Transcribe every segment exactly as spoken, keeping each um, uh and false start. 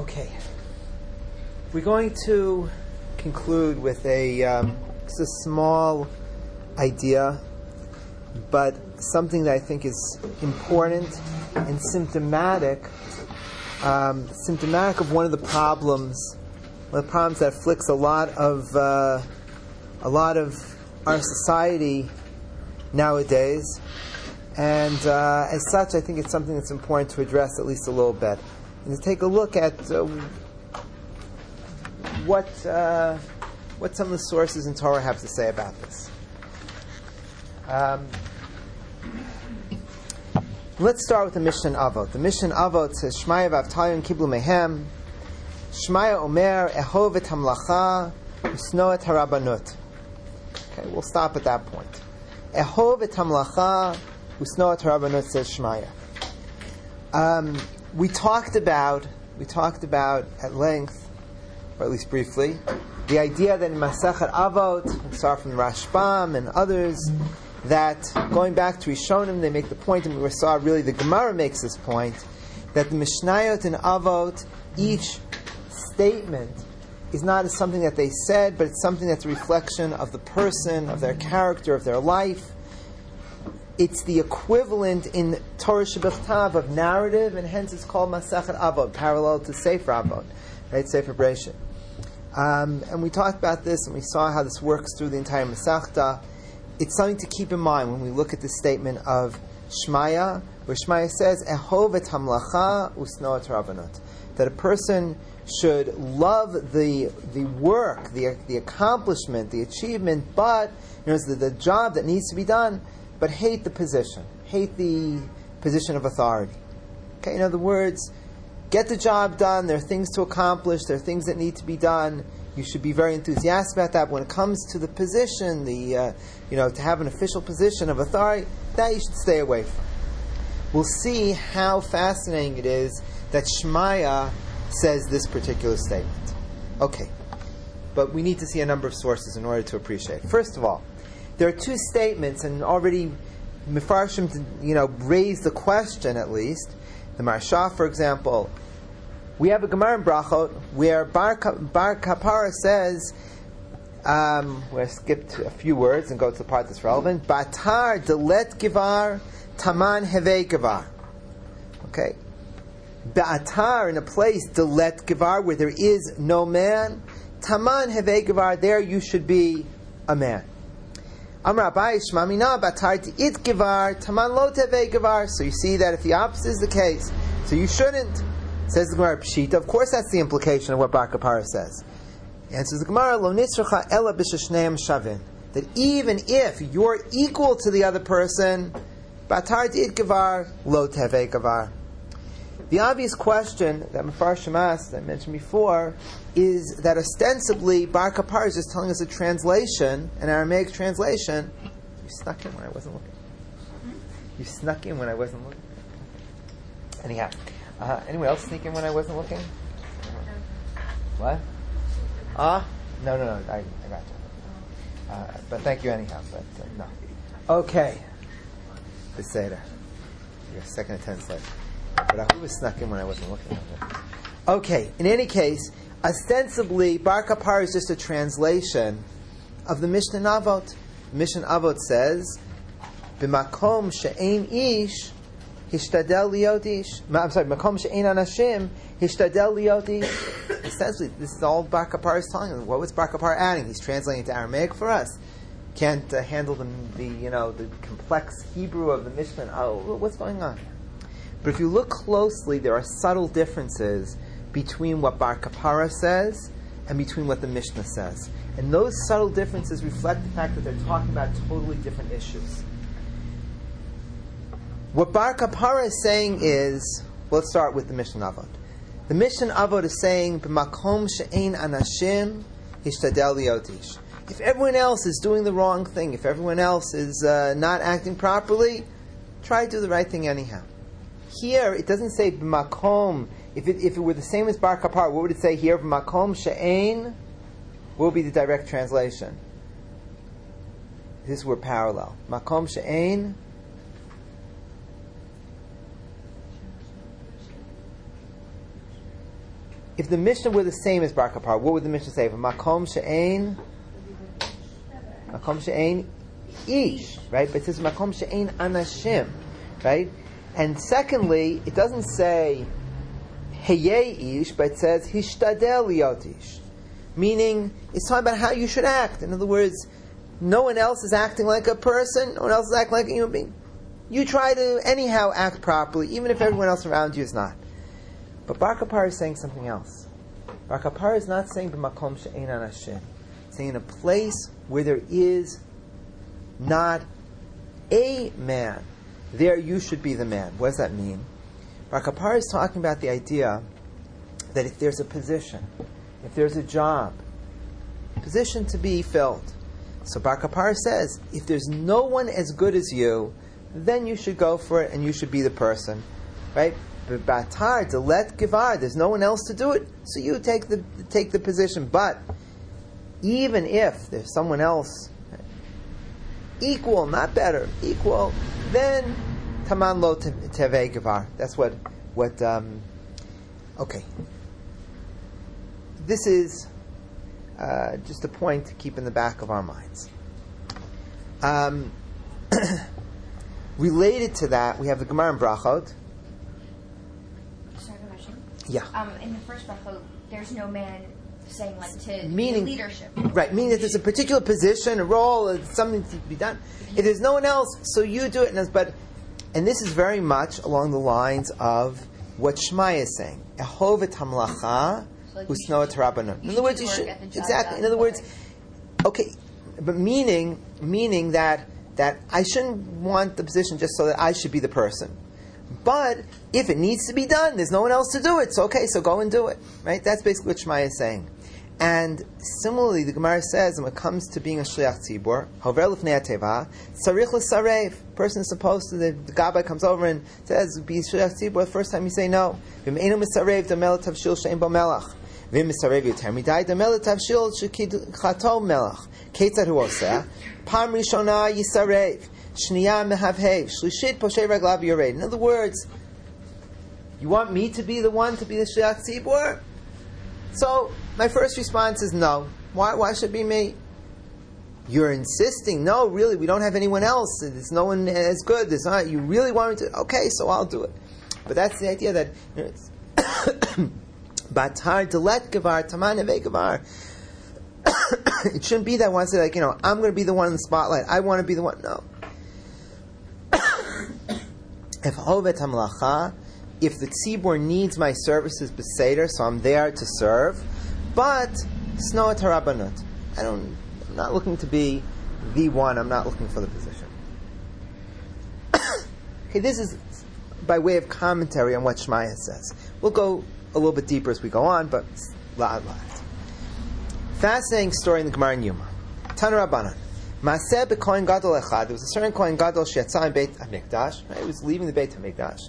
Okay. We're going to conclude with a, um, it's a small idea, but something that I think is important and symptomatic, um, symptomatic of one of the problems, one of the problems that afflicts a lot of uh, a lot of our society nowadays, and uh, as such, I think it's something that's important to address at least a little bit, and to take a look at uh, what uh, what some of the sources in Torah have to say about this. Um, let's start with the Mishnah Avot. The Mishnah Avot says, Shmaya v'avtayim kiblu mehem, Shmaya omer ehov et hamlacha, usno et harabanut. Okay, we'll stop at that point. Ehov et hamlacha, usno et harabanut, says Shmaya. Um, we talked about, we talked about at length, or at least briefly, the idea that in Masechet Avot, we start from the Rashbam and others, that going back to Rishonim, they make the point, and we saw really the Gemara makes this point, that the Mishnayot and Avot, each statement is not as something that they said, but it's something that's a reflection of the person, of their character, of their life. It's the equivalent in Torah Shebechtav of narrative, and hence it's called Masechet Avot, parallel to Sefer Avot, right? Sefer Bereshit. Um, and we talked about this, and we saw how this works through the entire Masechta. It's something to keep in mind when we look at the statement of Shmaya, where Shmaya says, Ehov et hamlacha usno et harabanut, that a person should love the the work, the the accomplishment, the achievement, but you know, the, the job that needs to be done, but hate the position, hate the position of authority. Okay, in other words, get the job done. There are things to accomplish. There are things that need to be done. You should be very enthusiastic about that. When it comes to the position, the uh, you know, to have an official position of authority, that you should stay away from. We'll see how fascinating it is that Shmaya says this particular statement. Okay, but we need to see a number of sources in order to appreciate it. First of all, there are two statements, and already Mefarshim, you know, raised the question at least. The Maharsha, for example, we have a Gemara in Brachot where Bar, Bar Kapara says, um, we're going to skip a few words and go to the part that's relevant. Batar delet givar taman heve givar. Okay. Ba'atar, in a place, delet givar, where there is no man, taman heve givar, there you should be a man. Amar Abaye shmamina batar it givar taman lo teve givar. So you see that if the opposite is the case, so you shouldn't. Says the Gemara Pshita. Of course, that's the implication of what Bar Kapara says. Answers the Gemara, Lo nitzracha ela b'sheshneim shavin. That even if you're equal to the other person, batar it givar lo teve givar. The obvious question that Mefarshim asked, that I mentioned before, is that ostensibly Bar Kapara is just telling us a translation, an Aramaic translation. You snuck in when I wasn't looking. You snuck in when I wasn't looking. Anyhow, uh, anyone else sneak in when I wasn't looking? What? Ah? Uh, no, no, no. I, I got you. Uh, but thank you anyhow. But uh, no. Okay. The Seder. Your second attendance later. But who was snuck in when I wasn't looking? Okay, in any case, ostensibly, Bar Kapara is just a translation of the Mishnah Avot. Mishnah Avot says, "B'makom she'ein ish, hishtadel liot ish." I'm sorry, "Makom she'ein anashim, hishtadel liot ish." Essentially, this is all Bar Kapara is telling us. What was Bar Kapara adding? He's translating it to Aramaic for us. Can't uh, handle the, the you know the complex Hebrew of the Mishnah. Oh, what's going on? But if you look closely, there are subtle differences between what Bar Kapara says and between what the Mishnah says. And those subtle differences reflect the fact that they're talking about totally different issues. What Bar Kapara is saying is, well, let's start with the Mishnah Avot. The Mishnah Avot is saying, "B'makom she'ein anashim, hishtadel liot ish." If everyone else is doing the wrong thing, if everyone else is uh, not acting properly, try to do the right thing anyhow. Here, it doesn't say b'makom. If it, if it were the same as Bar Kapara, what would it say here? B'makom she'ein. What would be the direct translation? This were parallel. Makom she'ein. if the Mishnah were the same as Bar Kapar, what would the Mishnah say? Makom she'ein, Makom she'ein ish, right? But it says Makom she'ein anashim, right? And secondly, it doesn't say heyei ish, but it says hishtadel liot ish, meaning it's talking about how you should act. In other words, no one else is acting like a person, no one else is acting like a human being. You try to anyhow act properly, even if everyone else around you is not. But Bar Kapar is saying something else. Bar Kapar is not saying b'makom she'ein anashim. It's saying in a place where there is not a man, there you should be the man. What does that mean? Bar Kapar is talking about the idea that if there's a position, if there's a job, position to be filled. So Bar Kapar says, if there's no one as good as you, then you should go for it and you should be the person. Right? But Batar, to let Givar, there's no one else to do it, so you take the take the position. But even if there's someone else equal, not better, equal, then Taman lo teve Givar. That's what what um, okay. This is uh, just a point to keep in the back of our minds. Um, related to that, we have the Gemara in Brachot. Yeah. Um, in the first brachot, there's no man saying like to meaning, leadership. Right, meaning that there's a particular position, a role, it's something to be done. If there's no one else, so you do it. And, but, and this is very much along the lines of what Shmaya is saying. Ehov et hamlacha usno et rabbanon. In other words, you should exactly. In other words, okay, but meaning meaning that that I shouldn't want the position just so that I should be the person. But if it needs to be done, there's no one else to do it. So okay, so go and do it. Right? That's basically what Shmaya is saying. And similarly, the Gemara says, when it comes to being a shliach tzibur, hover lifnei teva, tzarich l'sarev. Person is supposed to. The, the gabbai comes over and says, "Be shliach tzibur." The first time you say no. V'meinu misarev damel tavshil she'en bo melach. V'im misarev yoter midai damel tavshil shekid chato melach. Ketzad hu oseh? Pam rishona yisarev. Shniya mehavhev. Shlishit poshei raglav yored. In other words, you want me to be the one to be the shliach tzibur? So my first response is no. Why? Why should it be me? You're insisting. No, really, we don't have anyone else. There's no one as good. There's not. You really want me to? Okay, so I'll do it. But that's the idea that you know, it's batar delet gavar taman eve gavar. It shouldn't be that one say like you know I'm going to be the one in the spotlight. I want to be the one. No. If hovet hamlacha. If the tzibur needs my services beseder, so I'm there to serve. But snoat harabanut. I don't. I'm not looking to be the one. I'm not looking for the position. Okay, this is by way of commentary on what Shmaya says. We'll go a little bit deeper as we go on, but la'ad la'ad. Fascinating story in the Gemara in Yuma. Tana Rabbanan. Maseh b'kohen gadol echad. There was a certain kohen gadol she'yatzah in Beit HaMikdash. Right? He was leaving the Beit HaMikdash.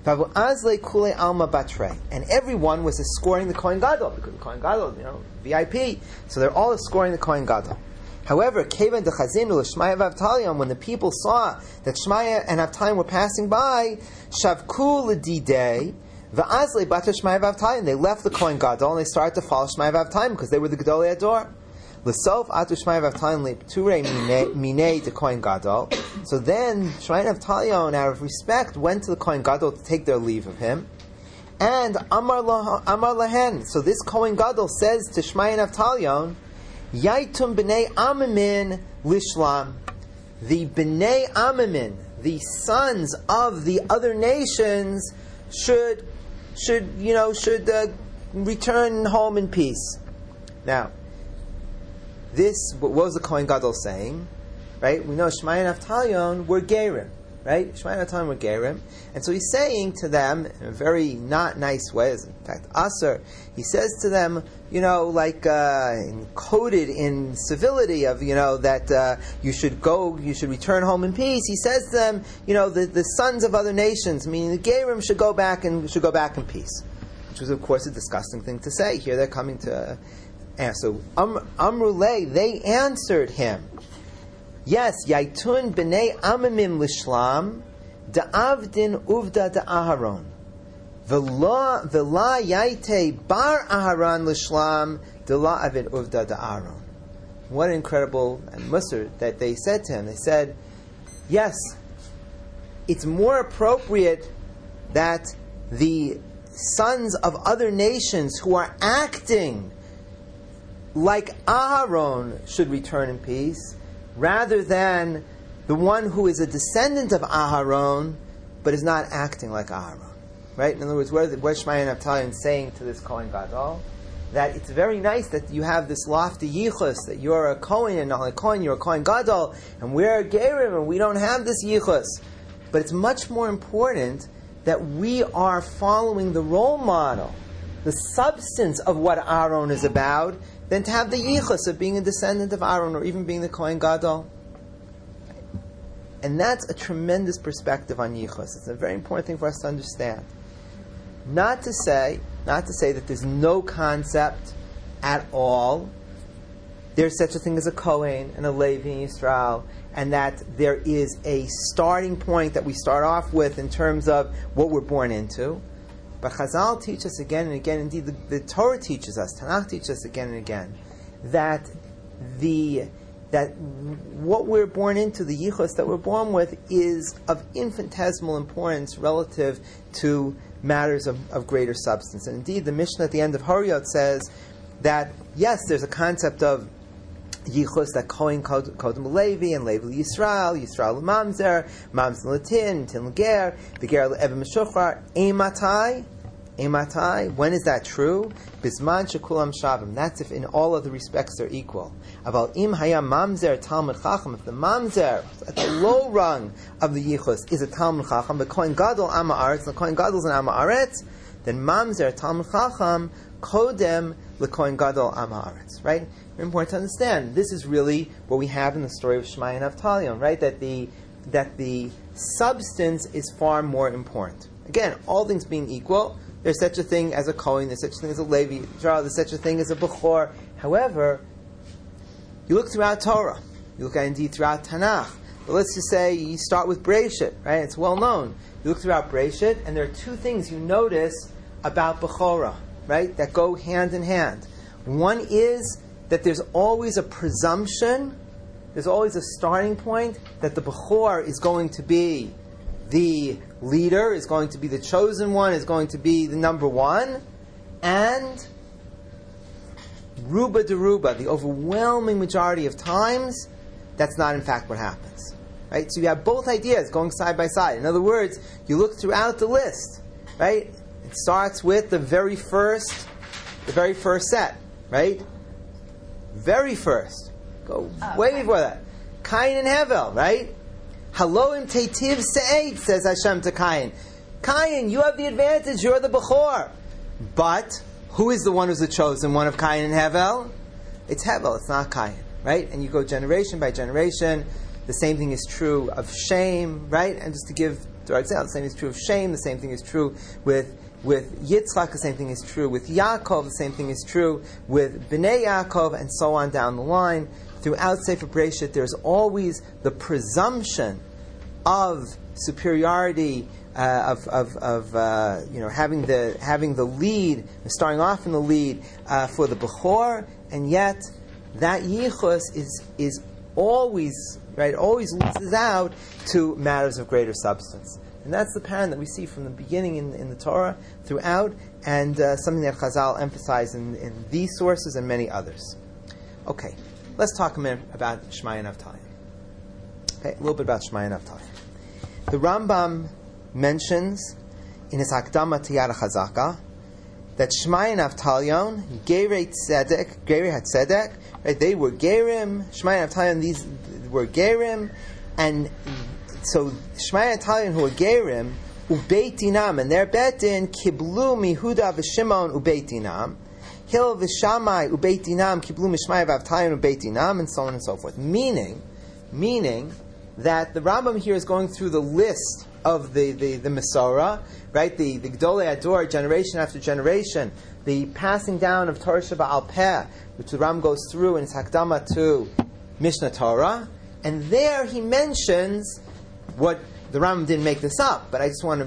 And everyone was escorting the Kohen Gadol, because the Kohen Gadol, you know, V I P. So they're all escorting the Kohen Gadol. However, Kevan de Chazinu l'Shmaya v'Avtalion, when the people saw that Shmaya and Avtalion were passing by, Shavku l'Didei, v'Azle bata Shmaya v'Avtalion, they left the Kohen Gadol and they started to follow Shmaya v'Avtalion because they were the Gedolei Ador. L'sof atu Shmaya v'Avtalion le'pturei minei to Kohen Gadol. So then Shmaya and Avtalion, out of respect, went to the Kohen Gadol to take their leave of him. And Amar Lahen. So this Kohen Gadol says to Shmaya and Avtalion, Yaitum b'nei Amamin lishlam. The b'nei Amamin, the sons of the other nations, should should you know should uh, return home in peace. Now, this, what was the Kohen Gadol saying? Right? We know Shmaya and Avtalion were Gerim. Right? Shmaya and Avtalion were Gerim. And so he's saying to them, in a very not nice way, as in fact, Aser, he says to them, you know, like, uh, encoded in civility of, you know, that uh, you should go, you should return home in peace. He says to them, you know, the, the sons of other nations, meaning the Gerim, should go back and should go back in peace. Which was, of course, a disgusting thing to say. Here they're coming to... Uh, And so um, Amrulei, they answered him, yes, Yaitun b'nei Amamim l'shlam da'avdin uvda da'aharon. V'la v'la yaite bar Aharon l'shlam d'la avid uvda da'aron. What incredible musar that they said to him. They said, yes, it's more appropriate that the sons of other nations who are acting like Aharon should return in peace, rather than the one who is a descendant of Aharon but is not acting like Aharon. Right? In other words, what is Shmaya Naphtalion saying to this Kohen Gadol? That it's very nice that you have this lofty yichus, that you're a Kohen, and not only a Kohen, you're a Kohen Gadol, and we're a Gerim, and we don't have this yichus. But it's much more important that we are following the role model, the substance of what Aaron is about, than to have the yichus of being a descendant of Aaron, or even being the Kohen Gadol. And that's a tremendous perspective on yichus. It's a very important thing for us to understand. Not to say, not to say that there's no concept at all. There's such a thing as a Kohen and a Levi in Yisrael, and that there is a starting point that we start off with in terms of what we're born into. But Chazal teach us again and again, indeed the, the Torah teaches us, Tanakh teaches us again and again, that the that what we're born into, the yichus that we're born with, is of infinitesimal importance relative to matters of, of greater substance. And indeed, the Mishnah at the end of Horiot says that, yes, there's a concept of yichus, that Kohen Kodem Levi, and Levi Yisrael, Yisrael Mamzer, Mamzer Latin, Tin Ger, the Ger Eben Meshuchar, Eimatai, Eimatai, when is that true? Bisman Shekulam Shavim. That's if in all other respects they're equal. Aval Im Hayam Mamzer Talmud Chacham. If the Mamzer at the low rung of the Yichus is a Talmud Chacham, the Kohen Gadol Am Haaretz, the Kohen Gadol is an Am Haaretz, then Mamzer Talmud Chacham Kodem the Kohen Gadol Am Haaretz. Right? Very important to understand. This is really what we have in the story of Shmaya and Naphtalion. Right? That the that the substance is far more important. Again, all things being equal, there's such a thing as a Kohen, there's such a thing as a Levi, there's such a thing as a Bechor. However, you look throughout Torah, you look at indeed throughout Tanakh, but let's just say you start with Breshit, right? It's well known. You look throughout Breshit, and there are two things you notice about Bechorah, right, that go hand in hand. One is that there's always a presumption, there's always a starting point, that the Bechor is going to be the leader, is going to be the chosen one, is going to be the number one, and Ruba de Ruba, the overwhelming majority of times, that's not in fact what happens. Right? So you have both ideas going side by side. In other words, you look throughout the list, right? It starts with the very first, the very first set, right? Very first. Go oh, way okay. before that. Cain and Hevel, right? Haloim Teitiv Se'ed, says Hashem to Cain. Cain, you have the advantage, you're the Bechor. But, who is the one who's the chosen one of Cain and Hevel? It's Hevel, it's not Cain, right? And you go generation by generation. The same thing is true of Shem, right? And just to give direct example, the same thing is true of Shem, the same thing is true with with Yitzchak, the same thing is true with Yaakov, the same thing is true with Bnei Yaakov, and so on down the line. Throughout Sefer Bereshit, there's always the presumption of superiority, uh, of, of, of uh, you know, having the having the lead, starting off in the lead uh, for the Bechor, and yet that Yichus is is always right, always loses out to matters of greater substance, and that's the pattern that we see from the beginning in, in the Torah throughout, and uh, something that Chazal emphasized in, in these sources and many others. Okay. Let's talk a minute about Shmaya and Naphtalion. Okay, a little bit about Shmaya and Naphtalion. The Rambam mentions in his Hakdama to Yad HaChazaka that Shmaya and Naphtalion, Gerei Tzedek, Gerei HaTzedek, right, they were Gerim, Shmaya and Naphtalion, these were Gerim, and so Shmaya and Naphtalion who were Gerim, Ubeit Dinam, and their bet in Kiblu Mihuda v'Shimon Ubeit Dinam, Hil v'Shamai ubeit dinam kiblu mishmai v'avtayin ubeit dinam, and so on and so forth. Meaning, meaning that the Rambam here is going through the list of the the, the Masorah, right? The the Gdolei Ador, generation after generation, the passing down of Torah Sheba'al Peh, which the Rambam goes through in his Hakdama to Mishnah Torah, and there he mentions what the Rambam didn't make this up, but I just want to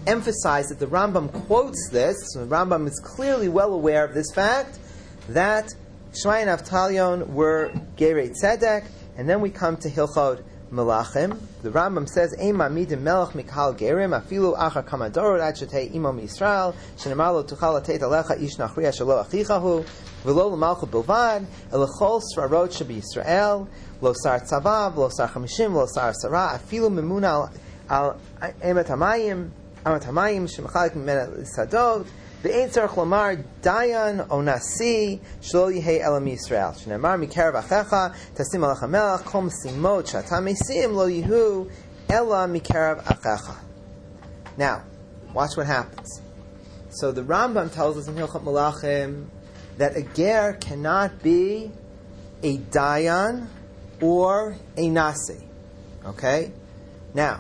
emphasize that the Rambam quotes this, so the Rambam is clearly well aware of this fact, that Shmaya and Avtalion were Gerei Tzedek, and then we come to Hilchot Melachim. The Rambam says, Ein ma'amidim melech mikal gerim, afilu achar kama dorot ad shetei imo miYisrael, shenemar lo tuchal latet alecha ish nachriya shelo achichahu, v'lo l'malchut bilvad, elechol srarot shebi-Yisrael, lo sar tzavav, lo sar chamishim, lo sar sarah, afilu mimuna al emet hamayim, emet hamayim, shemachalik mimena l'sadot, v'ein tzarech lomar dayan o nasi shelo yihei elam Yisrael. Shenemar mikerav achecha tasim alecha melech kol mesimot she'ata mesim lo yihu ela mikerav achecha. Now, watch what happens. So the Rambam tells us in Hilchot Melachim that a ger cannot be a dayan or a nasi. Okay? Now,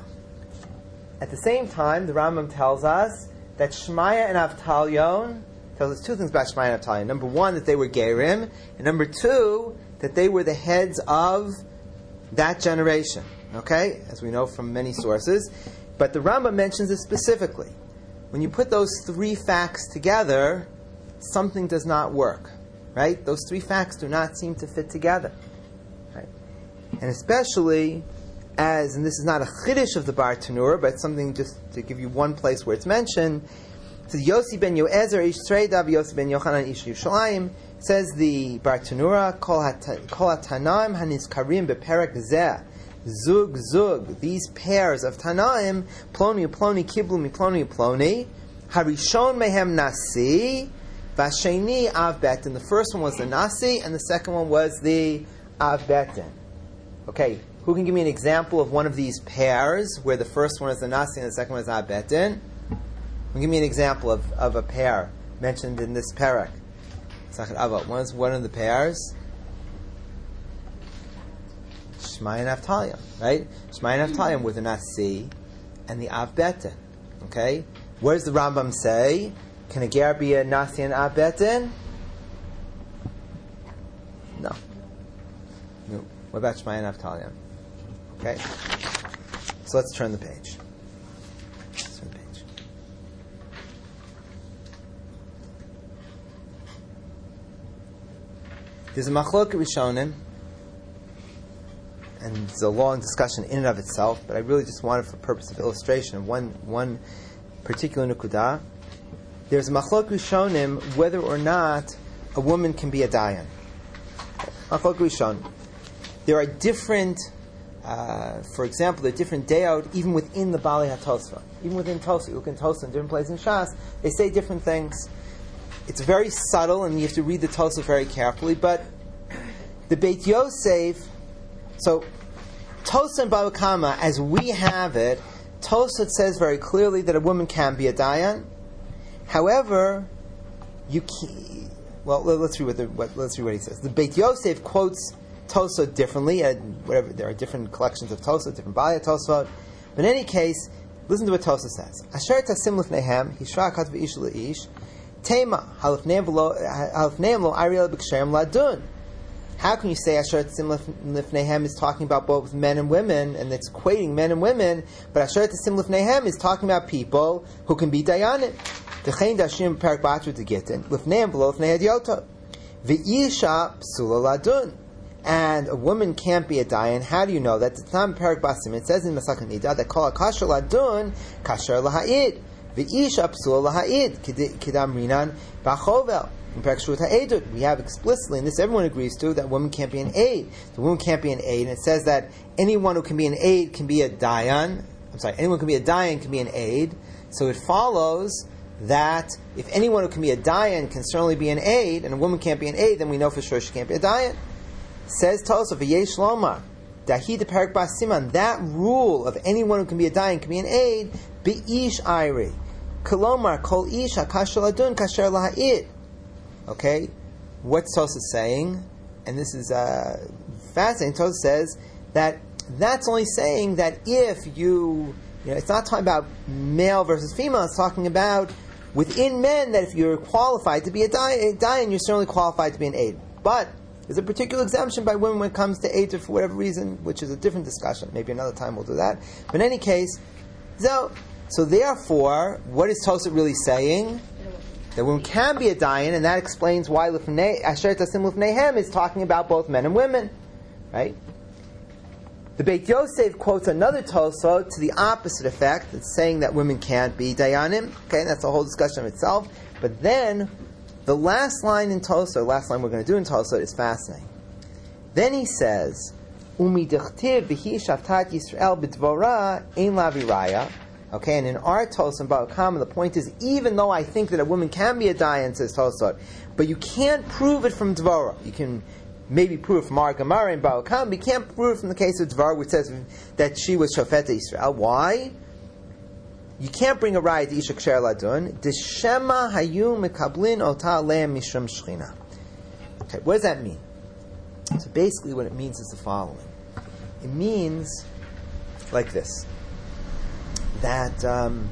at the same time, the Rambam tells us that Shmaya and Avtalion tells us two things about Shmaya and Avtalion. Number one, that they were Gerim, and number two, that they were the heads of that generation. Okay? As we know from many sources. But the Rambam mentions it specifically. When you put those three facts together, something does not work. Right? Those three facts do not seem to fit together. Right? And especially as, and this is not a chiddush of the Bar Tanura, but something just to give you one place where it's mentioned. It says Yossi ben Yoezer ish Sreidav, Yossi ben Yochanan ish Yerushalayim. Says the Bar Tanura, Kol hatanaim hanizkarim beperek zeh, zug zug. These pairs of tanaim, ploni ploni kiblu mi ploni ploni, harishon mehem nasi, vasheni av betin. The first one was the nasi, and the second one was the av betin. Okay. Who can give me an example of one of these pairs where the first one is the nasi and the second one is Av Betin? Give me an example of, of a pair mentioned in this parak. Sachet Avot. One is one of the pairs. Shmaya and Avtalion, right? Shmaya and Avtalion were the nasi and the Av Betin. Okay? What does the Rambam say? Can a ger be a nasi and Av Betin? No. No. What about Shmaya and Avtalion? Okay, so let's turn the page. Let's turn the page. There's a machlok rishonim, and it's a long discussion in and of itself, but I really just wanted, for purpose of illustration, one one particular nukudah. There's a machlok rishonim whether or not a woman can be a dayan. Machlok rishonim. There are different. Uh, for example, there are different dayot even within the Bali HaTosfa. Even within Tosfa, you look in Tosfa in different places in Shas, they say different things. It's very subtle, and you have to read the Tosfa very carefully. But the Beit Yosef, so Tosfa and Bava Kama, as we have it, Tosfa says very clearly that a woman can be a dayan. However, you can, well, let's read what, the, what let's read what he says. The Beit Yosef quotes Tosfot differently, and whatever, there are different collections of Tosfot, different Bali Tosfot. But in any case, listen to what Tosfot says. Asher tasim lifnehem, hishra kat v'ish le'ish, tema, halifnehem lo ariel b'kshem ladun. How can you say Asher tasim lifnehem is talking about both men and women, and it's equating men and women, but Asher tasim lifnehem is talking about people who can be dayanim. D'chein dashim perak b'atru t'gitin, lifnehem v'lo lifnei hadyoto. V'isha psula ladun. And a woman can't be a dayan. How do you know that? It's not in Perak Basim. It says in Masachet Nida that kol kasher ladun kasher laha'id v'isha psul laha'id kidam rinan b'chovel. In Perak Shut ha'edut, we have explicitly, and this everyone agrees to, that woman can't be an aid. The woman can't be an aid, and it says that anyone who can be an aid can be a dayan. I'm sorry, anyone who can be a dayan can be an aid. So it follows that if anyone who can be a dayan can certainly be an aid, and a woman can't be an aid, then we know for sure she can't be a dayan. Says Tosaf v'yesh lomar dahi de perak bas siman, that rule of anyone who can be a dayan can be an aid be'ish ayri kolomar kol ish hakasher ladun kasher laha'id. Okay, what's Tosaf saying? And this is uh, fascinating. Tosaf says that that's only saying that if you, you know, it's not talking about male versus female. It's talking about within men that if you're qualified to be a dayan, you're certainly qualified to be an aid. But there's a particular exemption by women when it comes to aid for whatever reason, which is a different discussion. Maybe another time we'll do that. But in any case, so, So therefore, what is Tosfot really saying? That women can be a dayan, and that explains why Lifnei Asher Tasim Lifneihem is talking about both men and women, right? The Beit Yosef quotes another Tosfot to the opposite effect. It's saying that women can't be dayanim. Okay, that's a whole discussion of itself. But then, the last line in Tosfot, the last line we're going to do in Tosfot, is fascinating. Then he says, "Umi dechtiv v'hi shaftat Yisrael b'dvora ein la viraya." Okay, and in our Tosfot and Bava Kama, the point is, even though I think that a woman can be a dayan, says Tosfot, but you can't prove it from Dvorah. You can maybe prove it from our Gemara and Bava Kama, but you can't prove it from the case of Dvorah, which says that she was Shofet Yisrael. Why? You can't bring a raya to Isha Ksher Ladun. Deshema hayu mekablin ota aleim mishram shchina. Okay, what does that mean? So basically what it means is the following. It means like this. That um,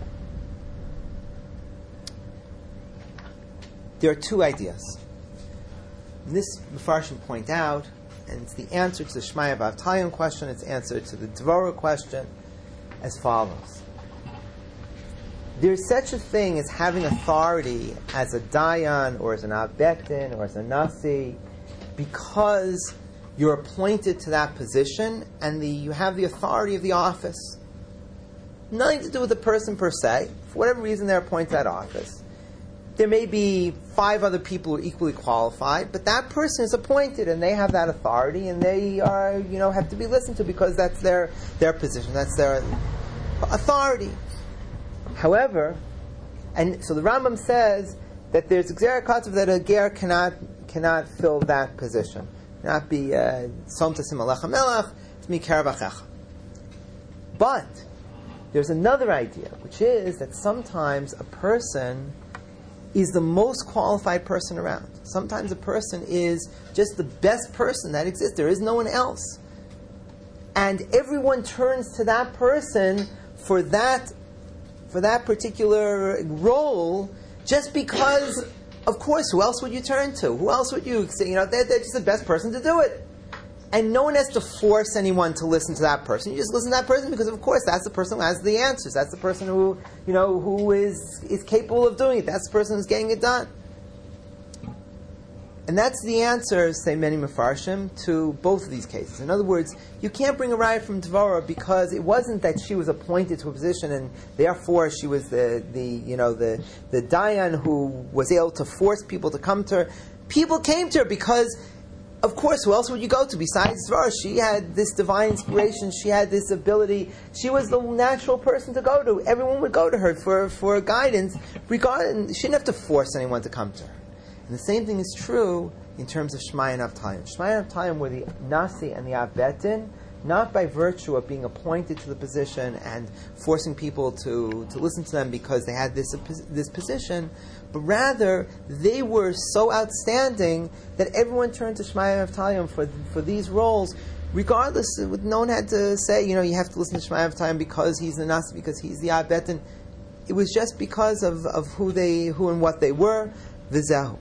there are two ideas. And this Mefarshim point out, and it's the answer to the Shmaya V'Avtayon question, it's the answer to the Dvorah question, as follows. There's such a thing as having authority as a dayan, or as an abbetin, or as a nasi, because you're appointed to that position, and the, you have the authority of the office. Nothing to do with the person per se. For whatever reason, they're appointed to that office. There may be five other people who are equally qualified, but that person is appointed, and they have that authority, and they are, you know, have to be listened to because that's their their position, that's their authority. However, and so the Rambam says that there's Gzera Katzav that a ger cannot cannot fill that position, cannot be Som Tasim Alecha Melech T'mi Kerav Achecha. But there's another idea, which is that sometimes a person is the most qualified person around. Sometimes a person is just the best person that exists. There is no one else. And everyone turns to that person for that for that particular role just because, of course, who else would you turn to? Who else would you say, you know, they're, they're just the best person to do it. And no one has to force anyone to listen to that person. You just listen to that person because, of course, that's the person who has the answers. That's the person who, you know, who is is capable of doing it. That's the person who's getting it done. And that's the answer, say many Mefarshim, to both of these cases. In other words, you can't bring a raya from Dvorah because it wasn't that she was appointed to a position and therefore she was the, the you know the the dayan who was able to force people to come to her. People came to her because, of course, who else would you go to besides Dvorah? She had this divine inspiration. She had this ability. She was the natural person to go to. Everyone would go to her for, for guidance. Regarding, she didn't have to force anyone to come to her. And the same thing is true in terms of Shmaya and Avtayim. Shmaya and Avtayim were the Nasi and the Abbetin, not by virtue of being appointed to the position and forcing people to, to listen to them because they had this, this position, but rather they were so outstanding that everyone turned to Shmaya and Avtayim for, for these roles, regardless. No one had to say, you know, you have to listen to Shmaya and Avtayim because he's the Nasi, because he's the Abbetin. It was just because of, of who they, who and what they were. V'zehu.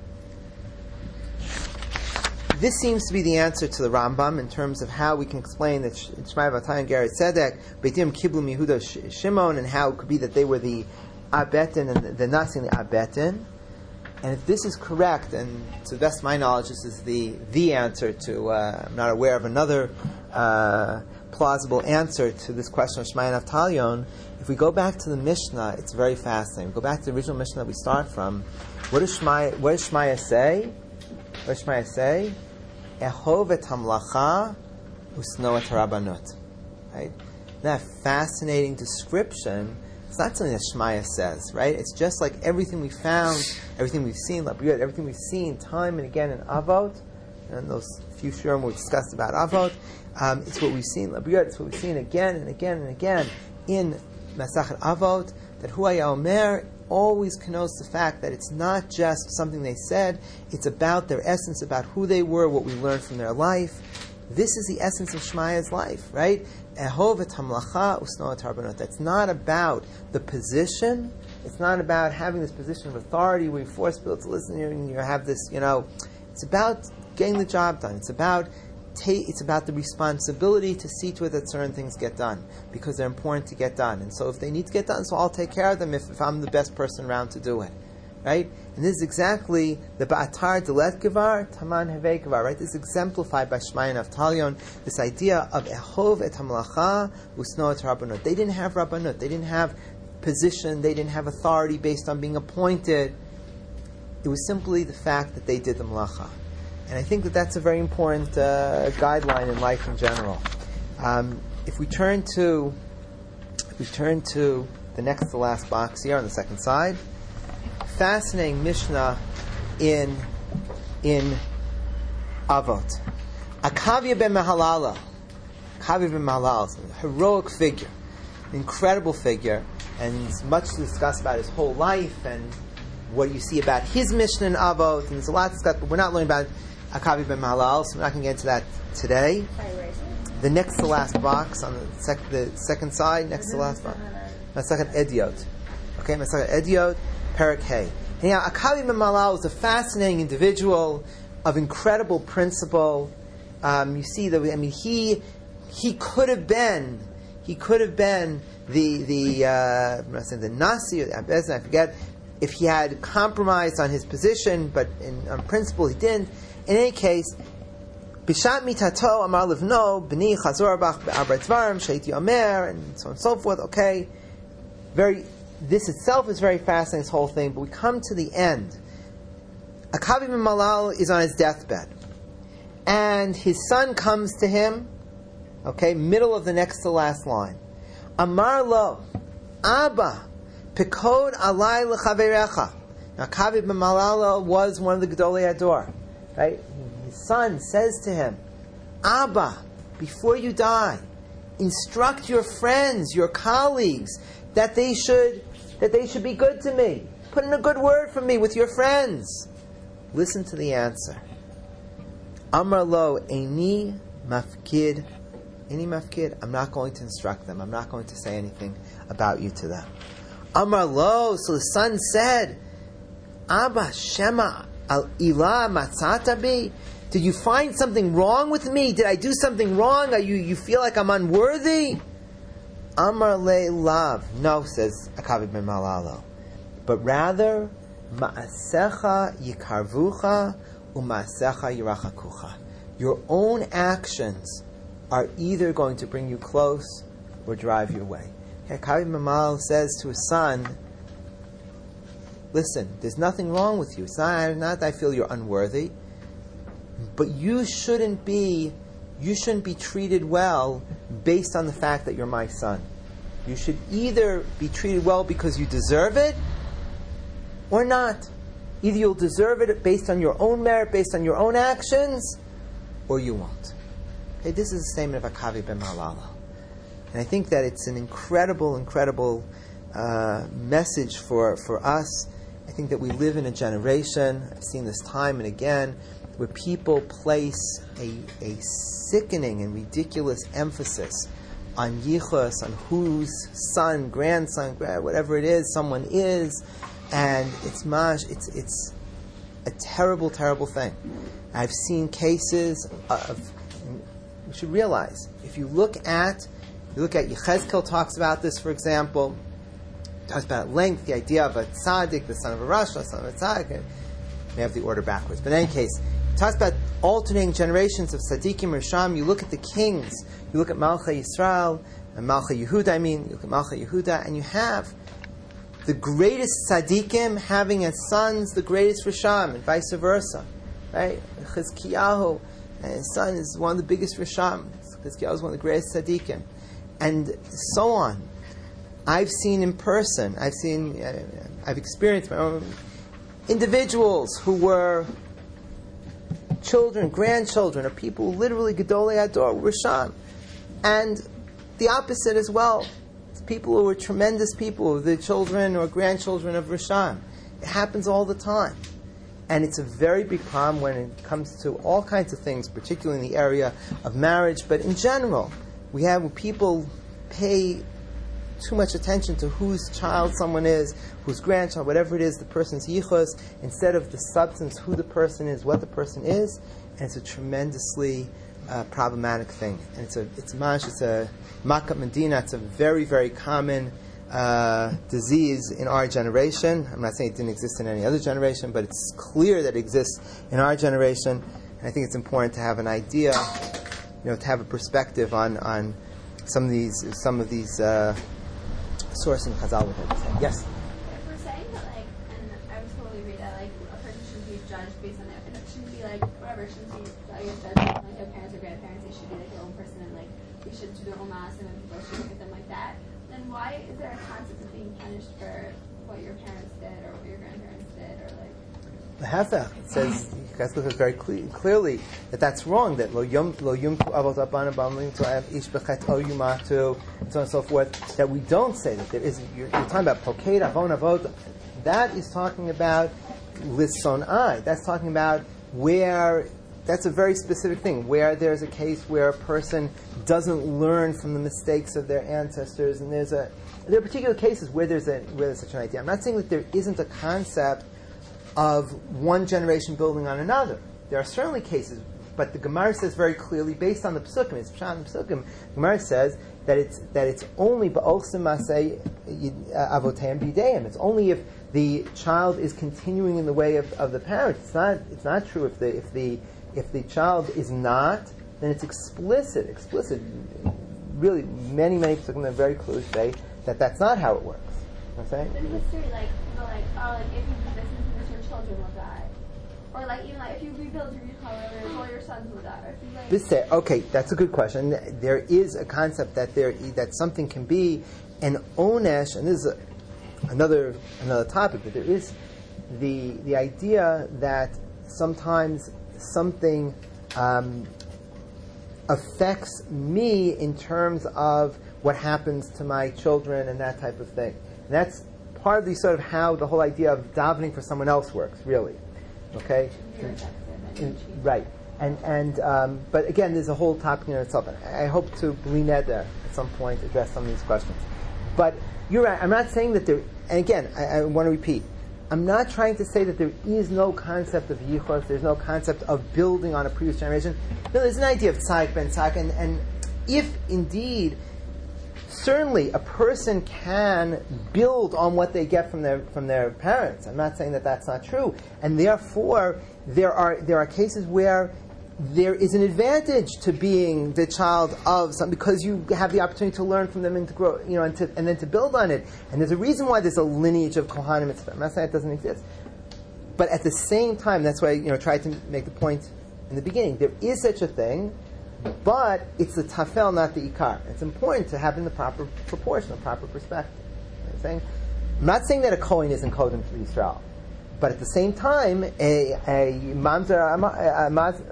This seems to be the answer to the Rambam in terms of how we can explain that Shmaya V'Avtayon Ger Tzedek, Beitim Kiblu Yehuda Shimon, and how it could be that they were the Abbetin and the, the Nasi and the Abbetin. And if this is correct, and to the best of my knowledge, this is the the answer to, uh, I'm not aware of another uh, plausible answer to this question of Shmaya and Avtayon. If we go back to the Mishnah, it's very fascinating. We go back to the original Mishnah that we start from. What does Shmaya, what does Shmaya say? What does Shmaya say? Ehov et hamlacha usno et harabanot. Right? That fascinating description. It's not something that Shmaya says, right? It's just like everything we found, everything we've seen, everything we've seen time and again in Avot, and those few shurim we discussed about Avot. Um, it's what we've seen, it's what we've seen again and again and again in Masachet Avot. That Hu Haya Omer always connotes the fact that it's not just something they said, it's about their essence, about who they were, what we learned from their life. This is the essence of Shmaya's life, right? Ehov et hamlacha usno et harabanot. That's not about the position. It's not about having this position of authority where you force people to listen to you and you have this, you know, it's about getting the job done. It's about ta- it's about the responsibility to see to it that certain things get done, because they're important to get done. And so if they need to get done, so I'll take care of them if, if I'm the best person around to do it. Right? And this is exactly the Ba'atar Delet Gevar, Taman Hevei Gevar, right? This is exemplified by Shmaya and Avtalion, this idea of Ehov et HaMalacha Usno et Rabbanut. They didn't have Rabbanut. They didn't have position. They didn't have authority based on being appointed. It was simply the fact that they did the Malacha. And I think that that's a very important uh, guideline in life in general. Um, if we turn to if we turn to the next to last box here on the second side, fascinating Mishnah in in Avot. Akavia ben Mahalala, Akavia ben Mahalala, a heroic figure, an incredible figure, and there's much to discuss about his whole life and what you see about his Mishnah in Avot, and there's a lot to discuss, but we're not learning about Akavia ben Mahalal, so we're not going to get into that today. The next to last box on the, sec- the second side, next to last box, Masachet Ediot. Okay, Masachet Ediot. Perak Hey. Now, Akavia ben Mahalal was a fascinating individual of incredible principle. Um, you see that I mean he he could have been he could have been the the uh, I'm not saying the Nasi or the Abezin, I forget, if he had compromised on his position, but in, on principle he didn't. In any case, Bishat mitato amar livno b'ni chazor bach be'arba tzvarim sheiti omer, and so on and so forth. Okay, very. This itself is very fascinating, this whole thing, but we come to the end. Akavia ben Mahalal is on his deathbed. And his son comes to him, okay, middle of the next to last line. Amar lo, Abba, pikod alai l'chaverecha. Now, Akavia ben Mahalal was one of the Gedolei Hador, right? His son says to him, Abba, before you die, instruct your friends, your colleagues, that they should that they should be good to me. Put in a good word for me with your friends. Listen to the answer. Amar lo eini mafkid. Eini mafkid. I'm not going to instruct them. I'm not going to say anything about you to them. Amar lo. So the son said, Abba Shema al ilah matzata bi. Did you find something wrong with me? Did I do something wrong? Are you you feel like I'm unworthy? Amar le lav. No, says Akavia ben Mahalal. But rather, ma'asecha yikarvucha u'ma'asecha yirachakucha. Your own actions are either going to bring you close or drive you away. Akavia ben Mahalal says to his son, listen, there's nothing wrong with you. It's not, not that I feel you're unworthy, but you shouldn't be You shouldn't be treated well based on the fact that you're my son. You should either be treated well because you deserve it, or not. Either you'll deserve it based on your own merit, based on your own actions, or you won't. Okay, this is the statement of Akavia ben Mahalal. And I think that it's an incredible, incredible uh, message for, for us. I think that we live in a generation, I've seen this time and again, where people place a, a sickening and ridiculous emphasis on yichus, on whose son, grandson, whatever it is, someone is, and it's mash, it's it's a terrible, terrible thing. I've seen cases of, you should realize, if you look at, you look at Yechezkel talks about this, for example, talks about at length the idea of a tzaddik, the son of a rasha, the son of a tzaddik. We have the order backwards, but in any case, it talks about alternating generations of tzaddikim risham. You look at the kings, you look at Malcha Yisrael and Malcha Yehuda. I mean, you look at Malcha Yehuda, and you have the greatest tzaddikim having as sons the greatest risham, and vice versa, right? Chizkiyahu, and his son is one of the biggest risham. Chizkiyahu is one of the greatest tzaddikim, and so on. I've seen in person, I've seen, uh, I've experienced my own individuals who were children, grandchildren, or people who literally Gedolei Hador, Risham. And the opposite as well. It's people who are tremendous people, the children or grandchildren of Risham. It happens all the time. And it's a very big problem when it comes to all kinds of things, particularly in the area of marriage, but in general. We have people pay too much attention to whose child someone is, whose grandchild, whatever it is, the person's yichus, instead of the substance, who the person is, what the person is, and it's a tremendously uh, problematic thing. And it's a it's mash, it's a makat medina, it's a very, very common uh, disease in our generation. I'm not saying it didn't exist in any other generation, but it's clear that it exists in our generation. And I think it's important to have an idea, you know, to have a perspective on, on some of these some of these uh, sources in Chazal. Yes? If we're saying that, like, and I was totally read that, like, a person shouldn't be judged based on their, it shouldn't be like, whatever, it shouldn't be, I guess, judged on, like, their parents or grandparents, they should be, like, their own person, and, like, we should do their own mass, and then people should look at them like that, then why is there a concept of being punished for what your parents did, or what your grandparents did, or, like... The Hefech says, you guys look at very cle- clearly that that's wrong, that lo yum lo yum avot abana bamlim to have ish bechet o yumatu, and so on and so forth, that we don't say that there is, you're, you're talking about poked avon avot, that is talking about lison I, that's talking about where, that's a very specific thing, where there's a case where a person doesn't learn from the mistakes of their ancestors, and there's a, there are particular cases where there's a, where there's such an idea. I'm not saying that there isn't a concept of one generation building on another. There are certainly cases, but the Gemara says very clearly, based on the Pesukim, it's Pshat and Pesukim, the Gemara says that it's that it's only ba'olsim masei avoteim bideim. It's only if the child is continuing in the way of, of the parent. It's not it's not true if the if the if the child is not, then it's explicit, explicit. Really, many many Pesukim are very clearly say that that's not how it works. You know what I'm saying? In history, like, people like, oh, like, if you do this and this, your children will die. Or, like, even, like, if you rebuild Jerusalem, all your sons will die. Or if you, like... This say, okay, that's a good question. There is a concept that there that something can be an onesh, and this is a, another another topic, but there is the the idea that sometimes something um, affects me in terms of what happens to my children and that type of thing. And that's partly sort of how the whole idea of davening for someone else works, really. Okay? And, right. And and um, but again, there's a whole topic in itself. I hope to Blined there at some point address some of these questions. But you're right. I'm not saying that there. And again, I, I want to repeat. I'm not trying to say that there is no concept of yichus. There's no concept of building on a previous generation. No, there's an idea of tzaddik ben tzaddik, and, and if indeed. Certainly, a person can build on what they get from their from their parents. I'm not saying that that's not true, and therefore there are there are cases where there is an advantage to being the child of some because you have the opportunity to learn from them and to grow, you know, and, to, and then to build on it. And there's a reason why there's a lineage of Kohanim. I'm not saying it doesn't exist, but at the same time, that's why I, you know tried to make the point in the beginning. There is such a thing. But it's the tafel, not the ikar. It's important to have in the proper proportion, the proper perspective. You know what I'm saying? I'm not saying that a Kohen isn't Kohen for Yisrael, but at the same time, a, a mamzer, a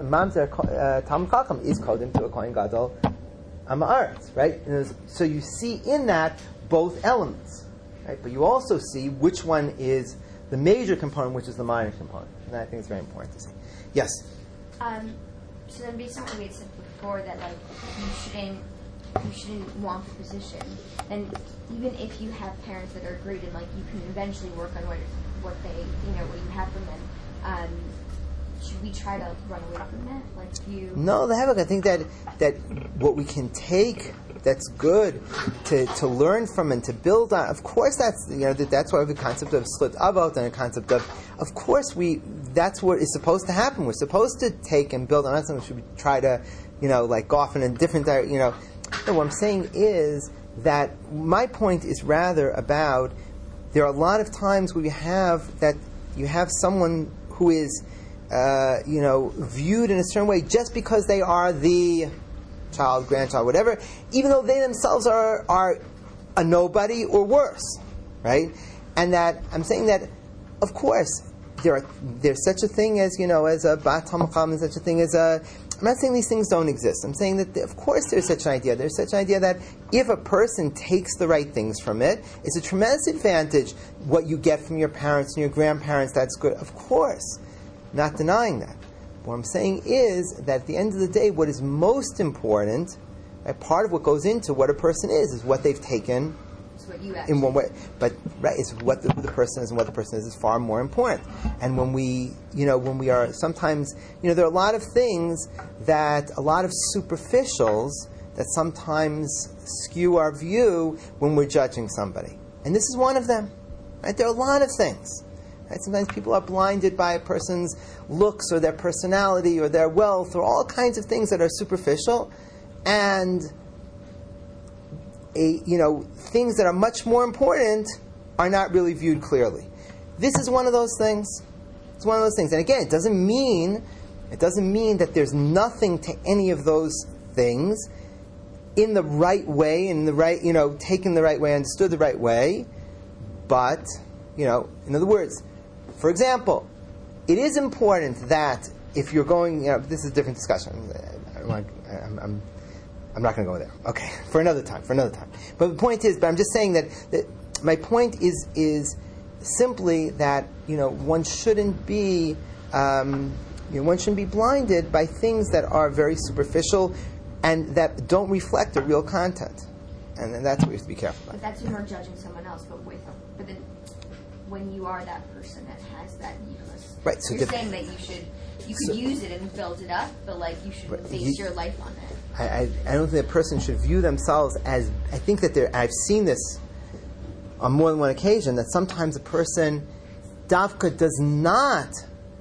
mamzer Talmud Chacham is Kohen to a Kohen Gadol Amaretz, right? And so you see in that both elements, right? But you also see which one is the major component, which is the minor component, and I think it's very important to see. Yes. Um, so then, based on what we had said before, that like you shouldn't you shouldn't want the position, and even if you have parents that are great and like you can eventually work on what what they you know what you have from them, um, should we try to run away from that? Like you? No, the havoc. I think that that what we can take that's good to, to learn from and to build on. Of course, that's you know that, that's why the concept of slit avot and a concept of. Of course, we that's what is supposed to happen. We're supposed to take and build on. That's something we should try to you know like go off in a different direction. You know, no, what I'm saying is that my point is rather about there are a lot of times where you have that you have someone who is uh, you know viewed in a certain way just because they are the child, grandchild, whatever, even though they themselves are are a nobody or worse, right? And that I'm saying that, of course, there are there's such a thing as you know as a bat hamacham, and such a thing as a. I'm not saying these things don't exist. I'm saying that of course there's such an idea. There's such an idea that if a person takes the right things from it, it's a tremendous advantage. What you get from your parents and your grandparents, that's good. Of course, not denying that. What I'm saying is that at the end of the day, what is most important, right, part of what goes into what a person is, is what they've taken It's what you actually in one way. But right, it's what the, who the person is and what the person is is far more important. And when we, you know, when we are sometimes, you know, there are a lot of things that a lot of superficials that sometimes skew our view when we're judging somebody. And this is one of them. Right? There are a lot of things. Right? Sometimes people are blinded by a person's looks or their personality or their wealth or all kinds of things that are superficial, and a, you know, things that are much more important are not really viewed clearly. This is one of those things. It's one of those things. And again, it doesn't mean it doesn't mean that there's nothing to any of those things in the right way, in the right, you know, taken the right way, understood the right way. But, you know, in other words, for example, it is important that if you're going, you know, this is a different discussion. I don't want, I'm, I'm, I'm not going to go there. Okay, for another time, for another time. But the point is, but I'm just saying that, that my point is is simply that, you know, one shouldn't be, um, you know, one shouldn't be blinded by things that are very superficial and that don't reflect the real content. And, and that's what we have to be careful about. But that's when we're judging someone else, but with, but then when you are that person that has that yichus, right? So you're dip- saying that you should, you could so, use it and build it up, but like you should right, base you, your life on it. I, I, I don't think a person should view themselves as, I think that they're, I've seen this on more than one occasion, that sometimes a person, davka, does not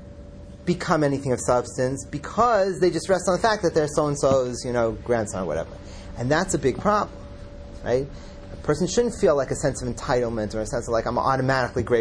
become anything of substance because they just rest on the fact that they're so-and-so's, you know, grandson or whatever. And that's a big problem, right? A person shouldn't feel like a sense of entitlement or a sense of like, I'm automatically great.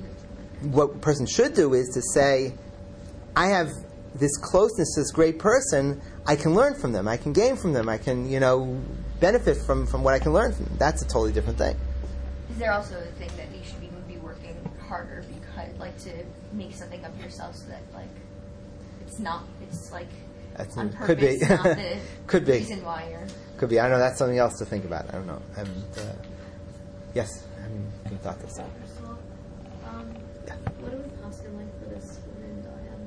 What a person should do is to say, I have this closeness to this great person, I can learn from them, I can gain from them, I can, you know, benefit from, from what I can learn from them. That's a totally different thing. Is there also a thing that you should even be working harder because, like, to make something of yourself so that, like, it's not, it's like That's on could purpose, be. not the Could be. reason why you're... Could be. I don't know. That's something else to think about. I don't know. I haven't, uh, yes, I haven't even thought this out. So, um, Yeah. what do we pastor like for this woman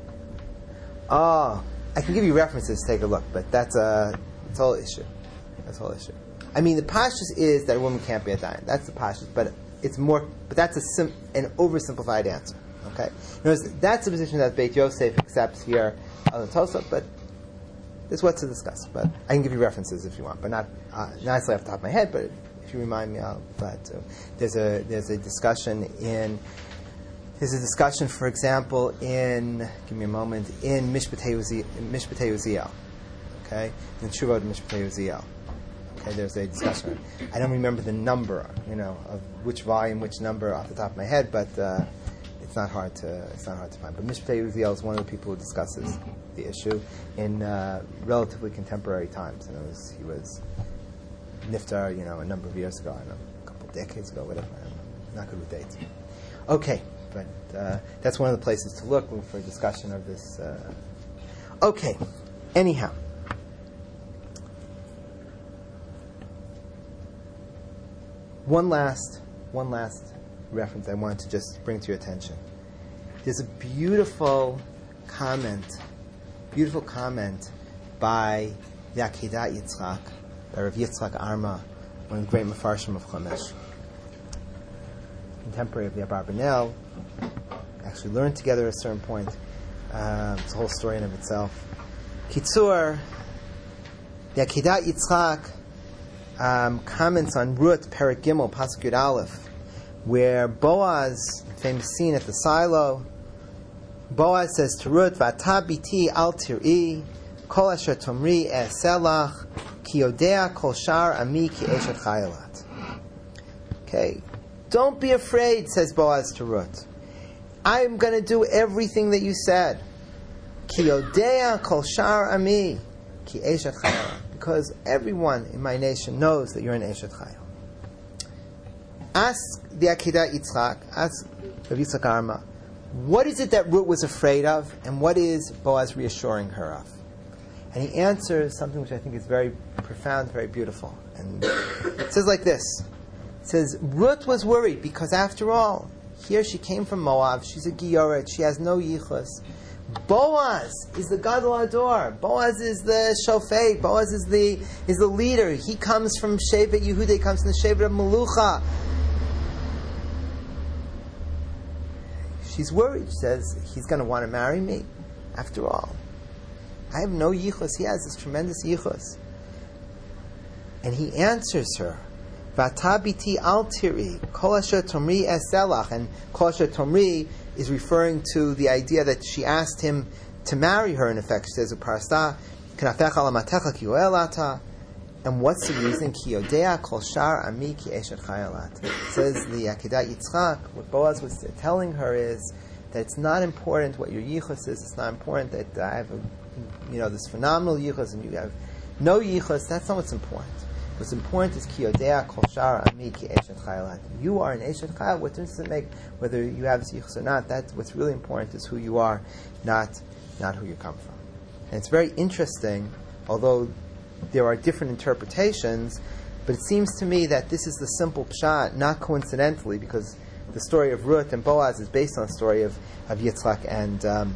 Diane? Oh, I can give you references to take a look, but that's a, it's a whole issue. That's a whole issue. I mean, the pashtus is that a woman can't be a dayan. That's the pashtus, but it's more. But that's a sim, an oversimplified answer. Okay, in other words, that's the position that Beit Yosef accepts here on the Tosafot, but there's what to discuss. But I can give you references if you want, but not uh, not necessarily off the top of my head. But if you remind me, I'll. But uh, there's a there's a discussion in. There's a discussion, for example, in give me a moment in Mishpatei Uziel. Okay, in the Tshuvot Mishpatei Uziel. Okay, there's a discussion. I don't remember the number, you know, of which volume, which number off the top of my head, but uh, it's not hard to it's not hard to find. But Mishpatei Uziel is one of the people who discusses the issue in uh, relatively contemporary times, and it was he was niftar, you know, a number of years ago. I don't know, a couple of decades ago, whatever. I don't know. Not good with dates. Okay, but uh, that's one of the places to look for a discussion of this. Uh, okay, anyhow. One last, one last reference I wanted to just bring to your attention. There's a beautiful comment, beautiful comment by the Akedat Yitzchak, by Rav Yitzchak Arma, one of the great Mefarshim of Chumash, contemporary of the Abarbanel. Actually learned together at a certain point. Um, it's a whole story in of itself. Kitzur, the Akedat Yitzchak Um, comments on Ruth, Perek Gimel, Pasuk Yud Aleph, where Boaz, famous scene at the silo, Boaz says to Ruth, "V'ata biti al tir'i, kol asher tomri e'eselach, ki yodea kol shar ami ki eshet chayalat." Okay, don't be afraid, says Boaz to Ruth. I'm going to do everything that you said. Ki yodea kol shar ami ki eshet chayalat. Because everyone in my nation knows that you're an Eshet Chayil. Ask the Akedat Yitzchak, ask Rav Yitzchak Arma, what is it that Ruth was afraid of, and what is Boaz reassuring her of? And he answers something which I think is very profound, very beautiful. And it says like this. It says, Ruth was worried because after all, here she came from Moab, she's a Gioret, she has no yichus. Boaz is the Gadol Ador. Boaz is the Shofet. Boaz is the is the leader. He comes from Shevet Yehuda. He comes from the Shevet of Melucha. She's worried. She says, he's going to want to marry me. After all, I have no yichus. He has this tremendous yichus. And he answers her, Vata biti al tiri, kol asher tomri eselach. And kol asher tomri is referring to the idea that she asked him to marry her. In effect, she says, Uparasta, kanafecha lamatecha ki yoelata. And what's the reason? Ki yodea kol shar ami ki eshet chayalat. Says the Akedat Yitzchak, what Boaz was telling her is that it's not important what your yichus is. It's not important that I have, a, you know, this phenomenal yichus and you have no yichus. That's not what's important. What's important is ki yodea kol shar ami ki eshet chayalat. You are an eshet chayal. What difference does it make whether you have this yichus or not? That's what's really important is who you are, not not who you come from. And it's very interesting, although there are different interpretations, but it seems to me that this is the simple pshat, not coincidentally, because the story of Ruth and Boaz is based on the story of, of Yitzchak and um,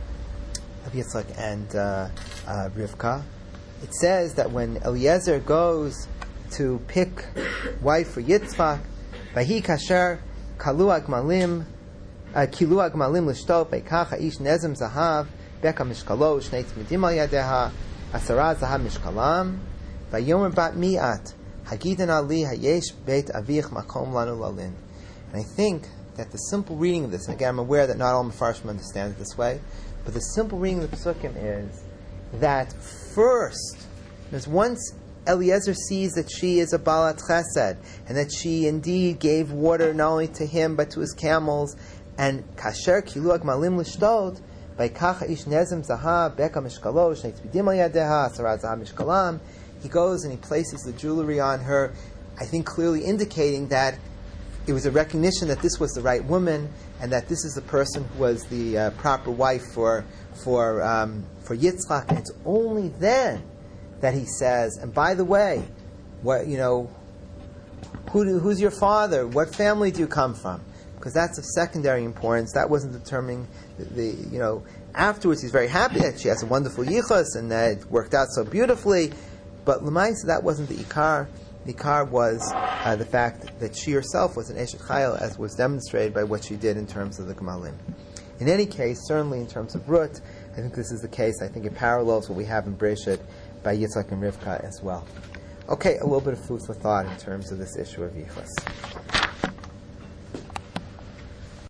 of Yitzchak and uh, uh, Rivka. It says that when Eliezer goes to pick wife for Yitzchak, Vahi kasher kalu agmalim kilu agmalim l'shto beikach haish nezem zahav beka mishkalo shnei tzmidim al yadeha asara zahav mishkalam vayomer bat mi'at hagidan ali hayesh beit avich makom lanu lalin. And I think that the simple reading of this, and again I'm aware that not all Mefarshim understand it this way, but the simple reading of the Pesukim is that first, because once Eliezer sees that she is a Balat Chesed, and that she indeed gave water not only to him but to his camels, and Kasher Kiluag Malim Lishtod, by Kacha Ish Nezem Zaha, Beka Mishkalo, Shnei Tzvidim Al Yadeha, Sarat Zaha Mishkalam, he goes and he places the jewelry on her, I think clearly indicating that it was a recognition that this was the right woman, and that this is the person who was the uh, proper wife for for um, for Yitzchak. And it's only then that he says, and by the way, what you know, who do, who's your father? What family do you come from? Because that's of secondary importance. That wasn't determining the, the you know. Afterwards, he's very happy that she has a wonderful yichus and that it worked out so beautifully. But l'maisa, that wasn't the ikar. The ikar was uh, the fact that she herself was an Eshet Chayil, as was demonstrated by what she did in terms of the Gemalim. In any case, certainly in terms of Ruth, I think this is the case. I think it parallels what we have in Breshit by Yitzchak and Rivka as well. Okay, a little bit of food for thought in terms of this issue of Yichus.